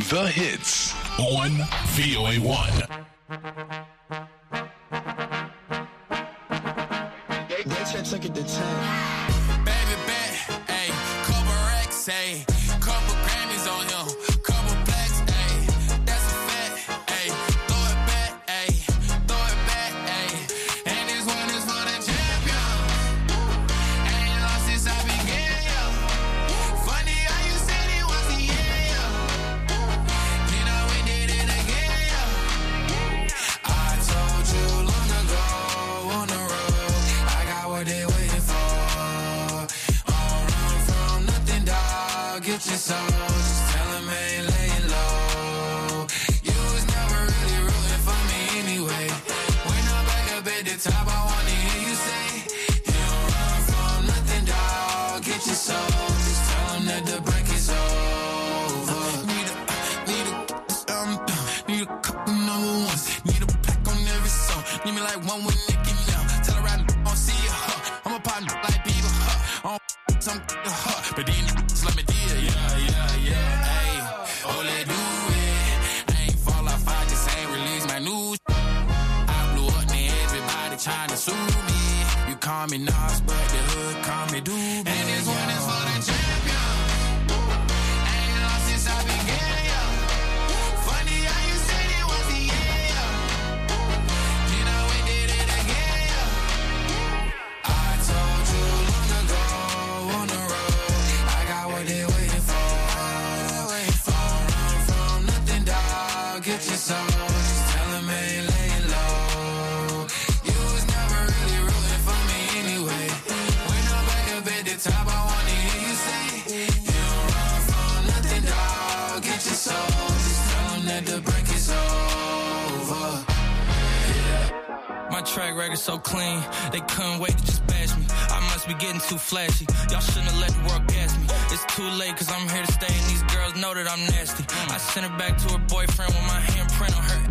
the hits on VOA1. They took it to 10. Baby bet, ayy, couple racks, ayy, couple Grammys on him, couple blacks, ayy, that's a fact, ayy, throw it back, ayy, and this one is for the champion. Ain't lost since I began, yo. Funny how you said it was the year, yo. You know we did it again, yo. I told you long ago on the road, I got what they waiting for. Get your soul, just tell him I ain't laying low. You was never really rooting for me anyway. When I'm back up at the top, I wanna hear you say, you don't run from nothing, dog. Get your soul, just tell him that the break is over. Need a couple number ones. Need a pack on every song. Need me like one with Nicki now. Tell her I don't see you, I'm a partner like people, I'm some but then let me deal, yeah, ayy. Oh, let do it. I ain't fall off, I just ain't release my news. I blew up, and everybody trying to sue me. You call me Nas, but the hood call me Doobie. And this one is for the champion. Ain't lost since I began, yo. Funny how you said it was the year, yo. You know we did it again, yo. I told you long ago on the road, I got what they waiting for. Get your soul, just tell him I ain't laying low. You was never really rooting for me anyway. When I'm back up at the top, I wanna hear you say, you don't run from nothing, dog. Get your soul, just tell him that the break is over. My track record so clean, they couldn't wait to just bash me. I must be getting too flashy. Y'all shouldn't have let the world gas me. It's too late cause I'm here to stay and these girls know that I'm nasty. I sent her back to her boyfriend with my handprint on her.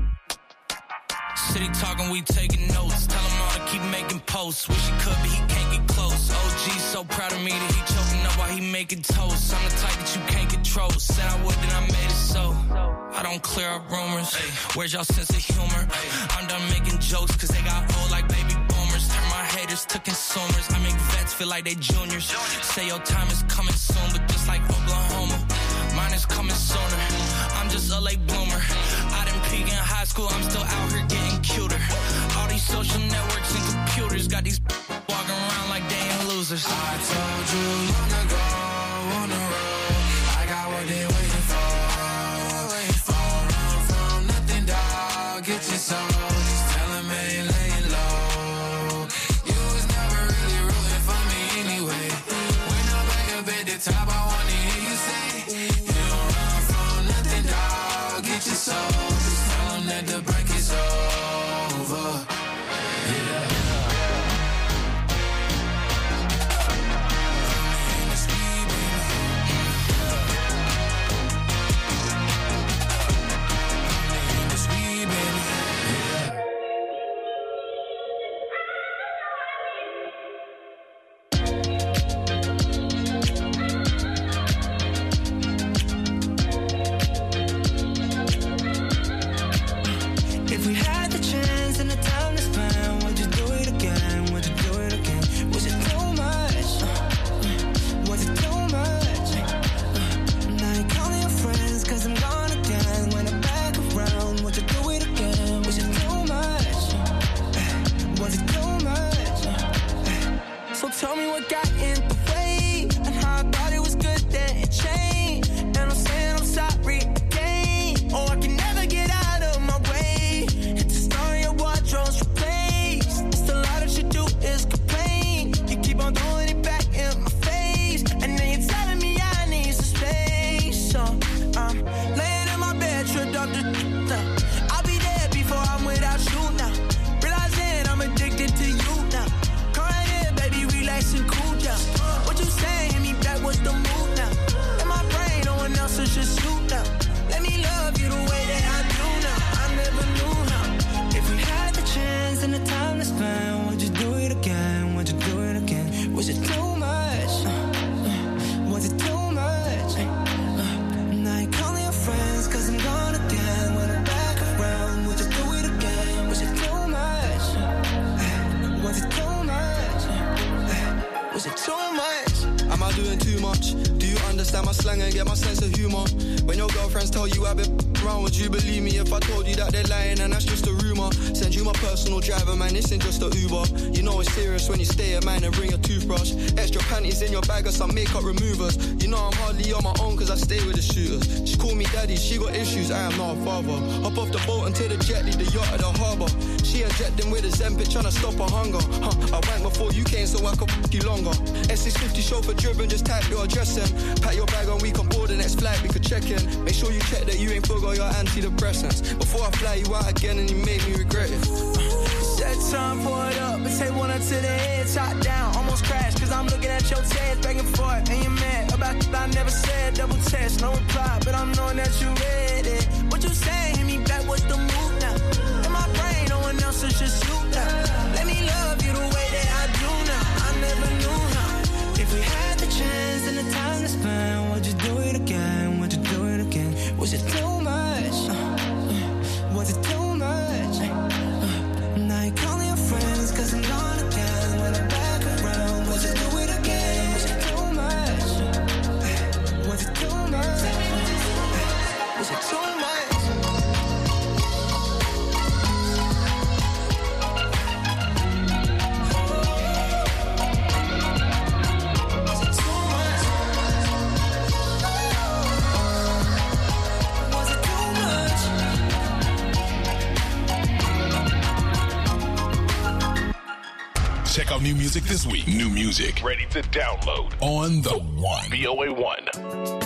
City talking, we taking notes. Tell him all to keep making posts. Wish he could, but he can't get close. OG's so proud of me that he choking up while he making toast. I'm the type that you can't control. Said I would, then I made it so. I don't clear up rumors. Where's y'all sense of humor? I'm done making jokes cause they got old like baby boomers. Turn my haters to consumers. I make vets feel like they juniors. Say your time is coming soon, but just like Oklahoma, mine is coming sooner. I'm just a late bloomer. I didn't peak in high school, I'm still out here getting cuter. All these social networks and computers got these walking around like they ain't losers. I told you long ago on the road, I got what they waiting for. Don't run from nothing, dog. Get your soul, just tell him I ain't laying low. You was never really rooting for me anyway. When I'm back up at the top, I wanna hear you say, you don't run from nothing, dog. Get your soul, just tell him that the break is over. Yeah. Tell me what got in the way and how I thought it was good, then it changed. And I'm saying I'm sorry again. Oh, I can never get out of my way. It's a story of wardrobes replaced. It's the lie that you do is complain. You keep on throwing it back in my face, and then you're telling me I need some space. So I'm laying in my bed, tripped off the I'll be there before I'm without you now. Realizing I'm addicted to you now. Relax and cool down. What you saying? Hit me back, what's the move now? And my Was it too much? Am I doing too much? Do you understand my slang and get my sense of humour? When your girlfriends tell you I've been around, would you believe me if I told you that they're lying and that's just a rumour? Send you my personal driver, man, this ain't just a Uber. You know it's serious when you stay at mine and bring a toothbrush. Extra panties in your bag or some makeup removers. You know I'm hardly on my own cause I stay with the shooters. She call me daddy, she got issues, I am not a father. Hop off the boat and take the jet, leave the yacht at the harbour. She injecting with a Zempic trying to stop her hunger. I went before you came so I could f*** you longer. S650 chauffeur driven, just type your address in. Pack your bag and we can board the next flight, we could check in. Make sure you check that you ain't forgot your antidepressants before I fly you out again and you made me regret it. That time, pour it up and take one up to the head, top down, almost crashed, cause I'm looking at your tears back and forth, and you're mad about I never said, double test, no reply, but I'm knowing that you read it. What you saying, hit me back, what's the move now? In my brain, no one else is just you now. Let me love you the way that I do now, I never knew how. If we had the chance and the time to spend, would you do it again, would you do it again? Was it too much? Was it too much? Now you calling your friends cause I'm not again. When I'm back around, would you do it again? Was it too much? Was it too much? Was it too much? Check out new music this week. New music ready to download on The One. VOA1.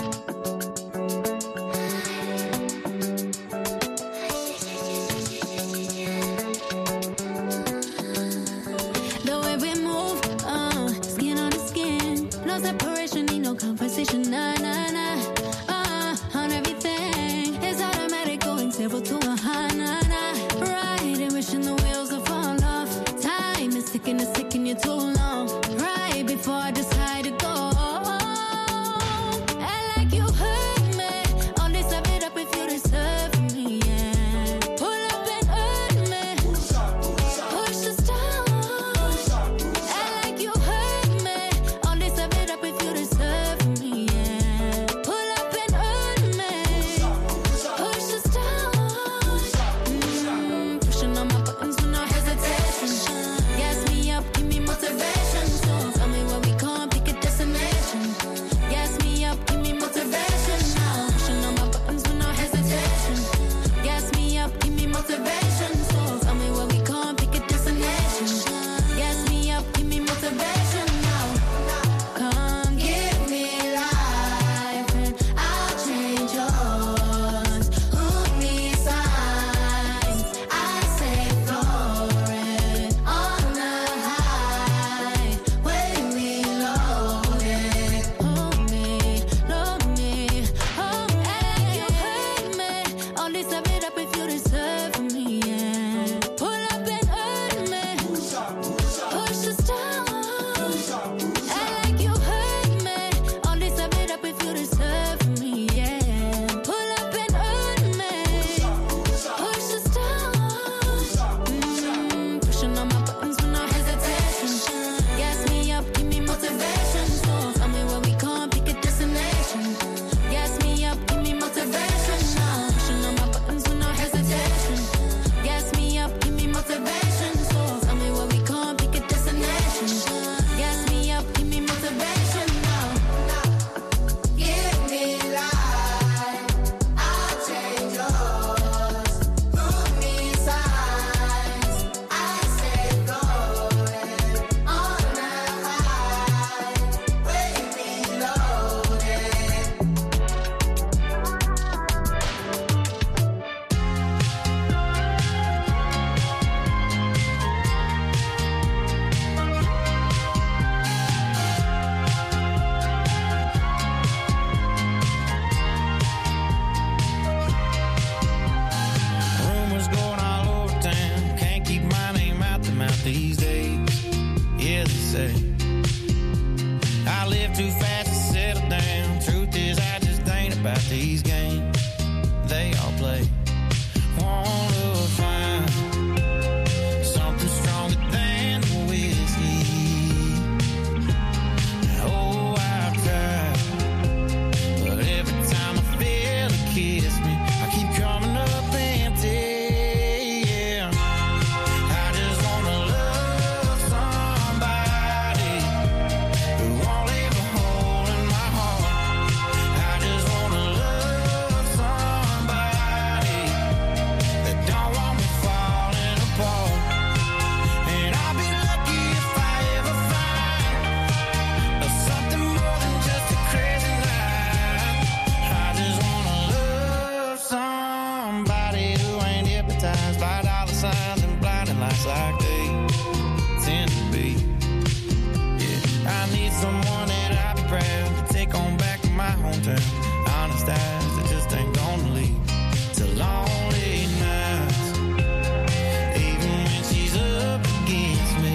someone that I'd be proud to take on back to my hometown. Honest eyes, I just ain't gonna leave till lonely nights. Even when she's up against me,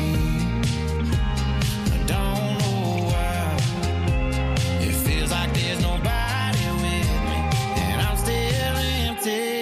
I don't know why. It feels like there's nobody with me, and I'm still empty.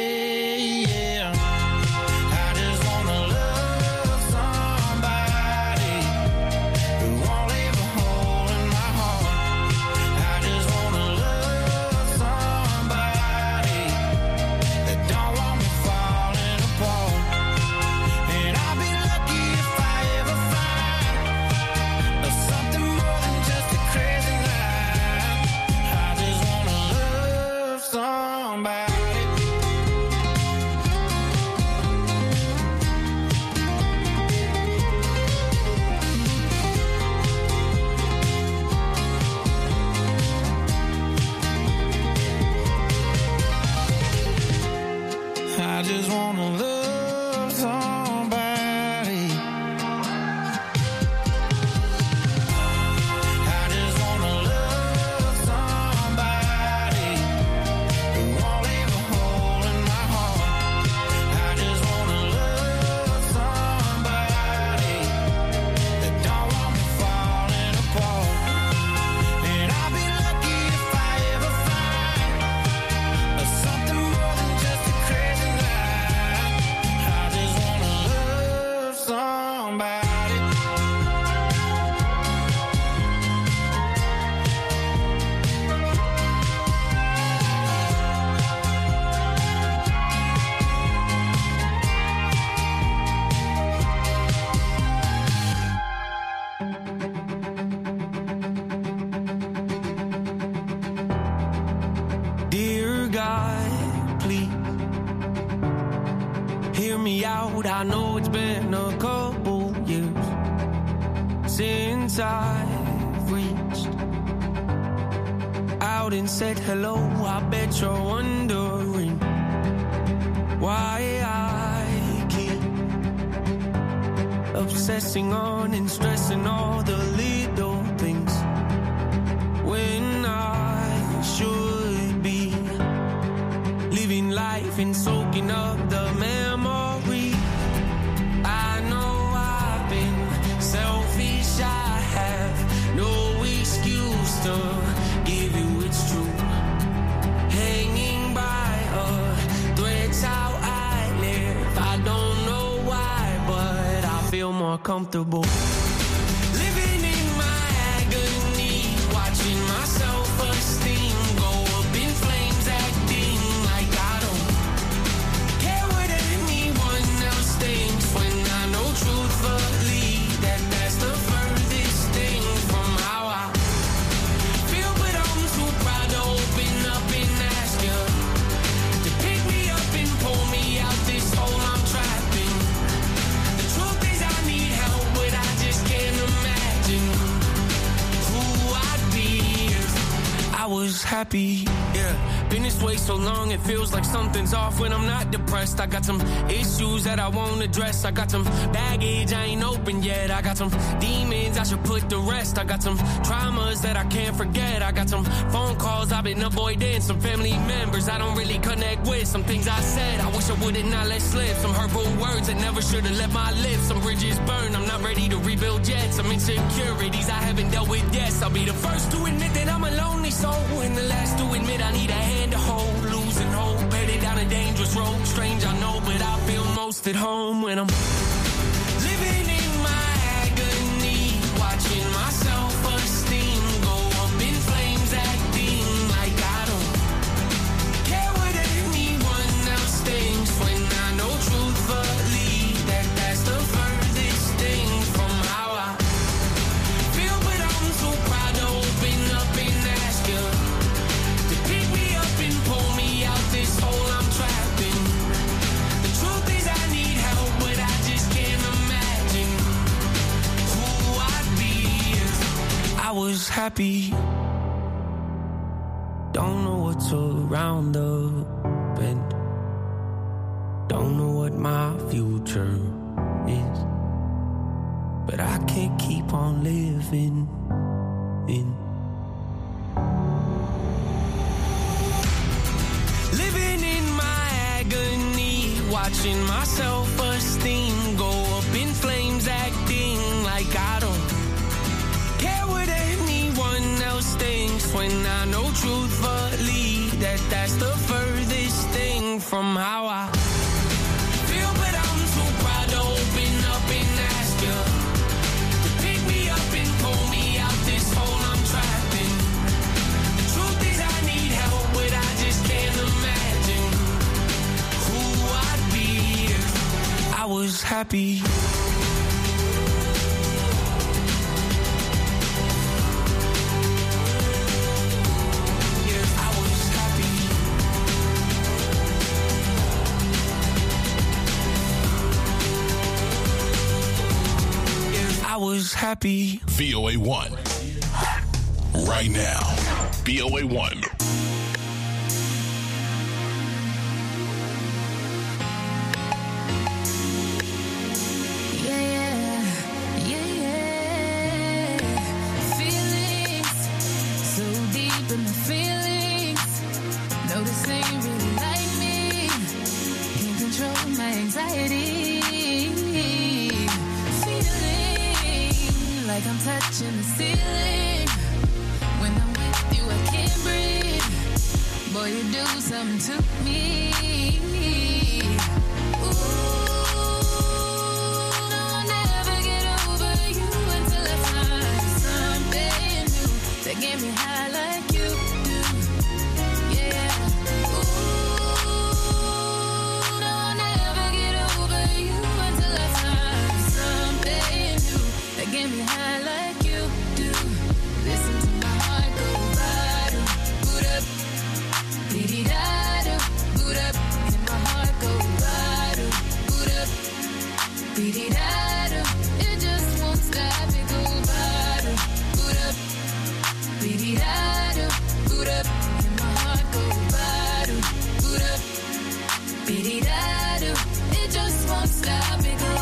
I just wanna love somebody. I just wanna love somebody who won't leave a hole in my heart. I just wanna love somebody that don't want me falling apart. And I'll be lucky if I ever find something more than just a crazy night. I just wanna love somebody. Dear God, please hear me out. I know it's been a couple years since I've reached out and said hello. I bet you're wondering why I keep obsessing on and stressing all the little things when I should be living life and soaking up the memory. I know I've been selfish, I have no excuse to give you it's true. Hanging by a thread's how I live. I don't know why, but I feel more comfortable living in my agony, watching my self-esteem go up in flames, acting like I don't care what anyone else thinks, when I know truthfully that that's the furthest thing from how I feel. But I'm too proud to open up and ask you to pick me up and pull me out this hole I'm trapped in. The truth is I need help, but I just can't imagine who I'd be if I was happy. Yeah, been this way so long it feels like something's off when I'm not depressed. I got some issues that I won't address. I got some baggage I ain't open yet. I got some demons I should put to rest. I got some traumas that I can't forget. I got some phone calls I've been avoiding, some family members I don't really connect with, some things I said I wish I would've not let slip, some hurtful words that never should've left my lips, some bridges burned I'm not ready to rebuild yet, some insecurities I haven't dealt with yet. I'll be the first to admit that I'm a lonely soul, and the last to admit I need a hand to hold. Losing hope, headed down a dangerous road. Strange I know, but I feel most at home when I'm living in my agony, watching my self-esteem go up in flames, acting like I don't care what anyone else thinks, when I know truthfully that that's the furthest thing from how I feel. But I'm too proud to open up and ask you to pick me up and pull me out this hole I'm trapped in. The truth is I need help, but I just can't imagine who I'd be if I was happy. Don't know what's around the bend, don't know what my future is, but I can't keep on living in. Living in my agony, watching my self-esteem go up in flames, acting like I don't care what anyone else thinks, when I know truthfully that that's the furthest thing from how I feel. But I'm too proud to open up and ask you to pick me up and pull me out this hole I'm trapped in. The truth is I need help, but I just can't imagine who I'd be if I was happy. I was happy. VOA1. Right now. VOA1. Feelings so deep in my feelings. No, this ain't really like me. Can't control my anxiety. Like I'm touching the ceiling. When I'm with you, I can't breathe. Boy, you do something to me. Ooh, no, I'll never get over you until I find something new that get me high like you do. Yeah. Ooh, no, I'll never get over you until I find something new that get me high like you do. Listen to my heart go bottom, boot up, dee-dee-da-da, boot up, and my heart go bottom, boot up, dee-dee-da-da. It just won't stop, it go bottom, boot up, dee-dee-da-da, boot up, and my heart go bottom, boot up, dee-dee-da-da. It just won't stop, it go.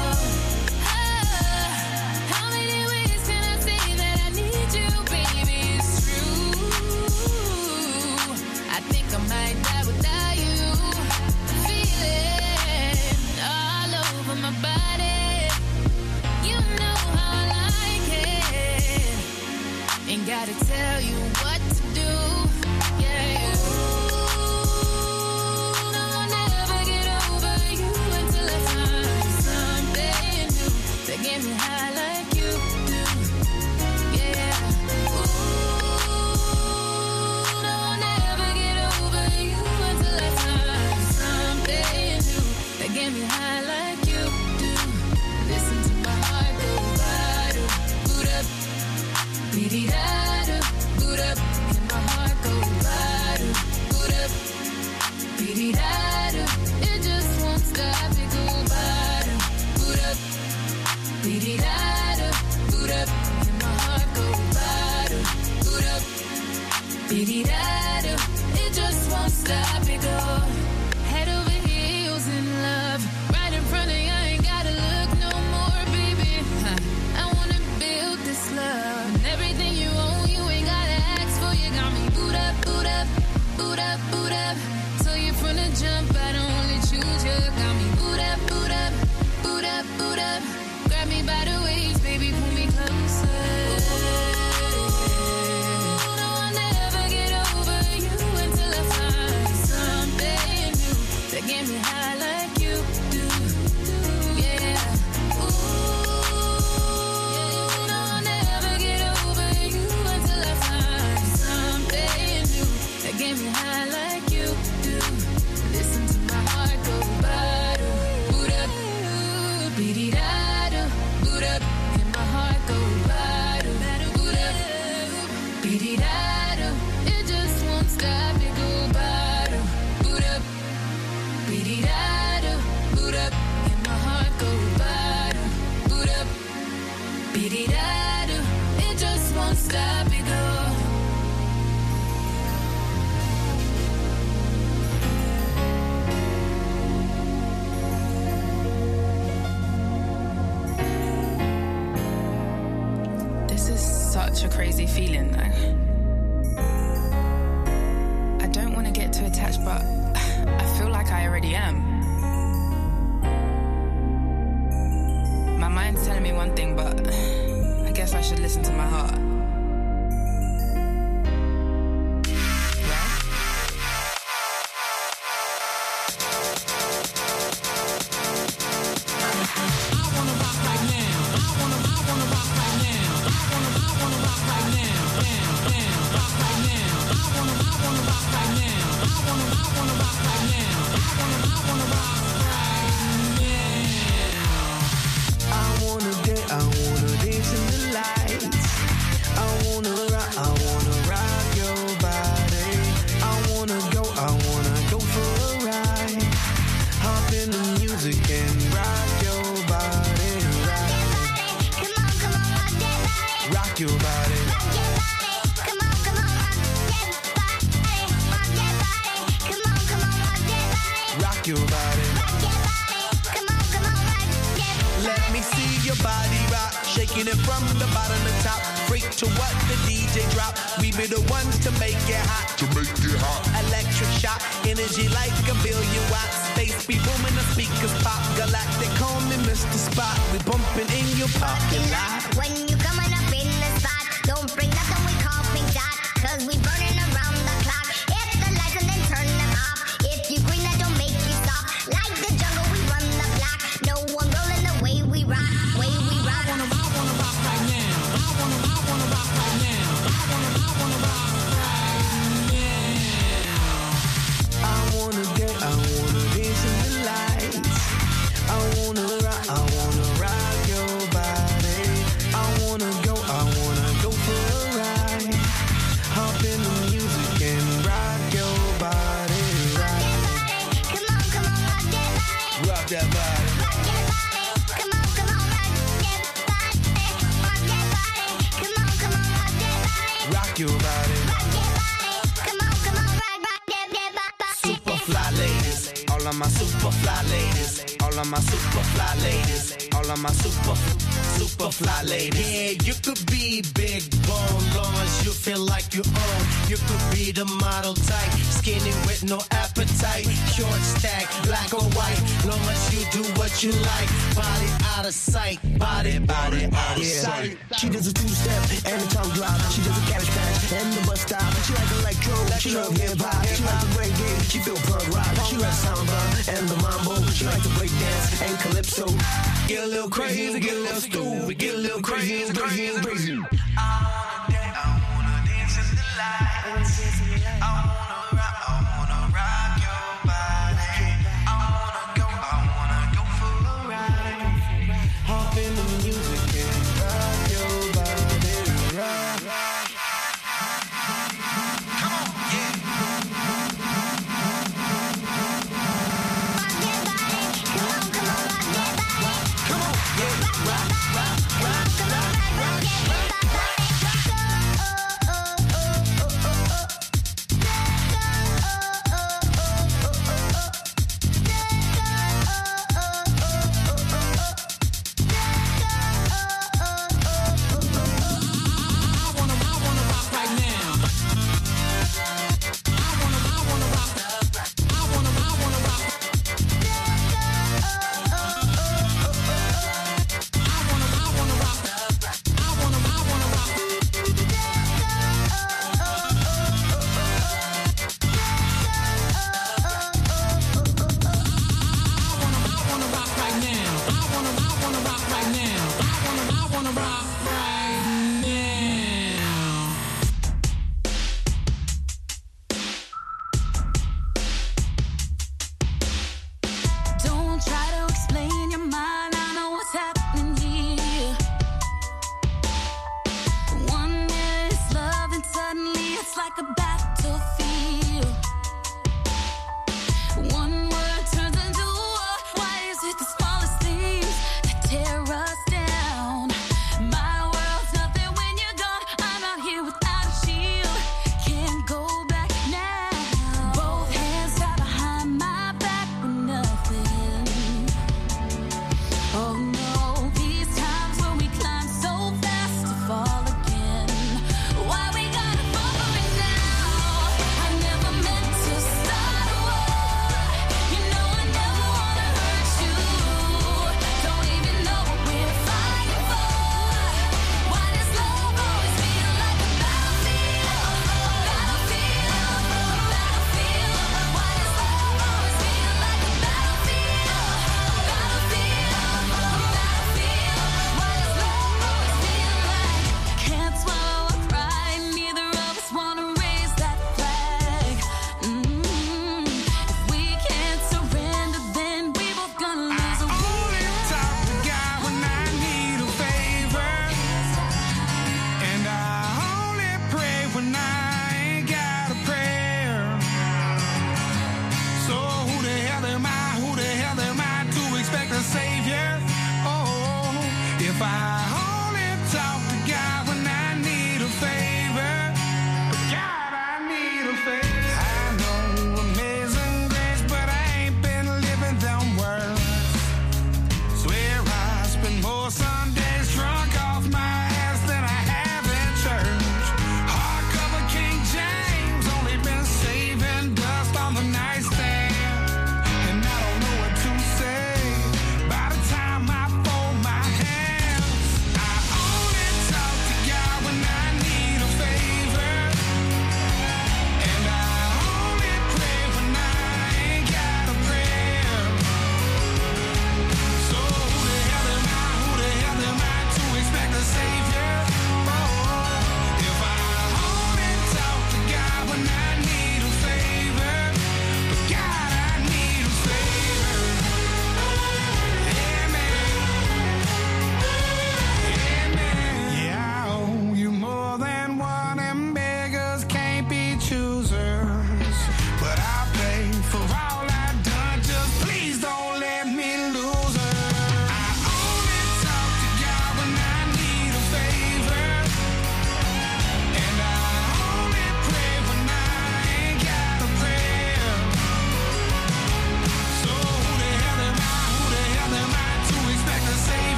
Gotta tell you what to do, yeah. Ooh, no, I'll never get over you until I find something new that get me high like you do, yeah. Ooh, no, I'll never get over you until I find something new that get me high like you do. Listen to my heart go bottom, boot up, dee-dee-da. It just won't stop, it go bottom, boot up, dee-dee-da-da, boot up, and my heart go bottom, boot up, dee-dee-da-da. It just won't stop, it go head over heels in love, right in front of you, I ain't gotta look no more, baby. I wanna build this love, and everything you own, you ain't gotta ask for. You got me boot up, boot up, boot up, boot up. From the jump, I don't only choose you. Got me boot up, boot up, boot up, boot up. Grab me by the waist, baby, pull me closer. No, I'll never get over you until I find something new that get me high like you do, yeah. Ooh, no, I'll never get over you until I find something new that get me high like you do. Listen to my heart go bottom, boot up, dee-dee-da-da, boot up, and my heart go bottom, boot up, dee-dee-da-da. It just won't stop, it go bottom, boot up, dee-dee-da-da, boot up, and my heart go bottom, boot up, dee-dee-da-da. It just won't stop, it go. such a crazy feeling. I don't want to get too attached, but I feel like I already am. My mind's telling me one thing, but I guess I should listen to my heart. She does a two-step and a tongue drop. She does a cabbage patch and the bus stop. She like electro, she love hip-hop. She like the reggae, she feel punk rock. She like samba and the mambo. She like to break dance and calypso. Get a little crazy, get a little stupid, get a little crazy, crazy, crazy. I wanna dance in the lights. I wanna rock your body. I wanna go for a ride. Hop in the music and rock your body, rock. Come on, yeah. Rock your body, come on, rock your body. Come on, yeah, rock, come on, rock your body.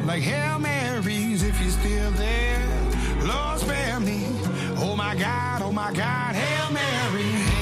like Hail Marys if you're still there. Lord spare me. Oh my God, Hail Mary.